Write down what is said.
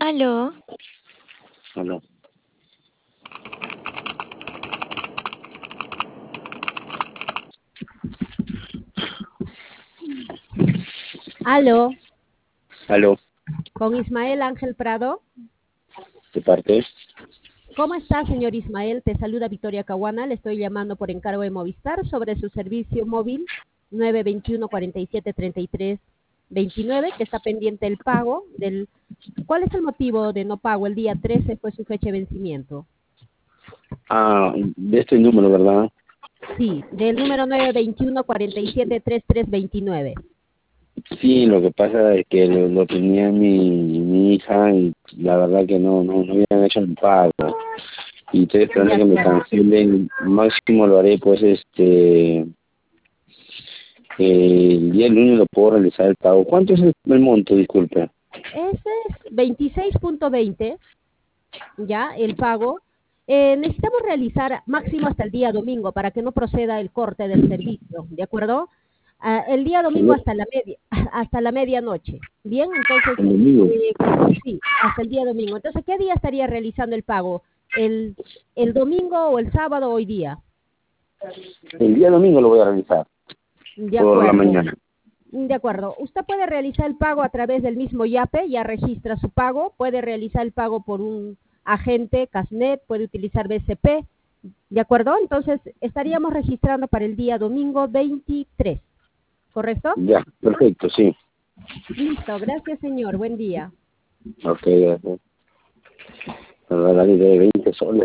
Aló, Aló. Aló, Aló. con Ismael Ángel Prado. ¿De parte? ¿Cómo está, señor Ismael? Te saluda Victoria Caguana. Le estoy llamando por encargo de Movistar sobre su servicio móvil 921-4733-29, que está pendiente el pago del... ¿Cuál es el motivo de no pago? El día 13 fue su fecha de vencimiento. Ah, de este número, ¿verdad? Sí, del número 921-4733-29. Sí, lo que pasa es que lo tenía mi hija y la verdad que no habían hecho el pago. Y estoy esperando De que me acuerdo. cancelen. Máximo lo haré, pues, el día lunes lo puedo realizar el pago. ¿Cuánto es el monto, disculpe? Ese es 26.20, ya, el pago. Necesitamos realizar máximo hasta el día domingo para que no proceda el corte del servicio, ¿de acuerdo? El día domingo hasta la hasta la medianoche. Bien, entonces, El domingo. eh, sí, hasta el día domingo. Entonces, ¿qué día estaría realizando el pago? ¿El domingo o el sábado hoy día? El día domingo lo voy a realizar, De por la acuerdo. mañana. De acuerdo. Usted puede realizar el pago a través del mismo YAPE, ya registra su pago, puede realizar el pago por un agente, Casnet, puede utilizar BCP, ¿de acuerdo? Entonces, estaríamos registrando para el día domingo 23, ¿correcto? Ya, perfecto, sí. Listo, gracias señor, buen día. Ok, gracias. La verdad, de 20 soles.